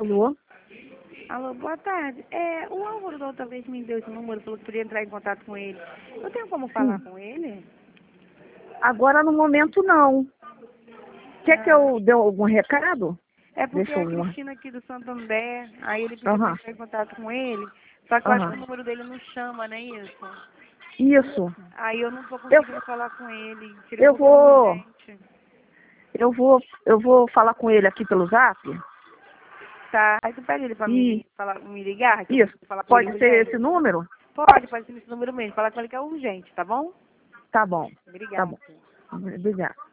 Alô? Alô, boa tarde. O Álvaro da outra vez me deu esse número, falou que podia entrar em contato com ele. Eu tenho como falar com ele? Agora no momento não. Quer que eu dê algum recado? É porque Deixa é a eu... Cristina aqui do Santander, aí ele pediu pra Aham. entrar em contato com ele, só que eu acho que Aham. o número dele não chama, não é isso? Isso. Aí eu não tô conseguindo falar com ele, seria um Eu pouquinho vou... urgente. Eu vou falar com ele aqui pelo Zap. Tá, aí tu pede ele pra E... me ligar, que eu Isso. preciso falar com ele Pode ser urgente? esse número? Pode ser esse número mesmo, falar com ele que é urgente, tá bom? Tá bom. Tá Obrigada. bom. Obrigada.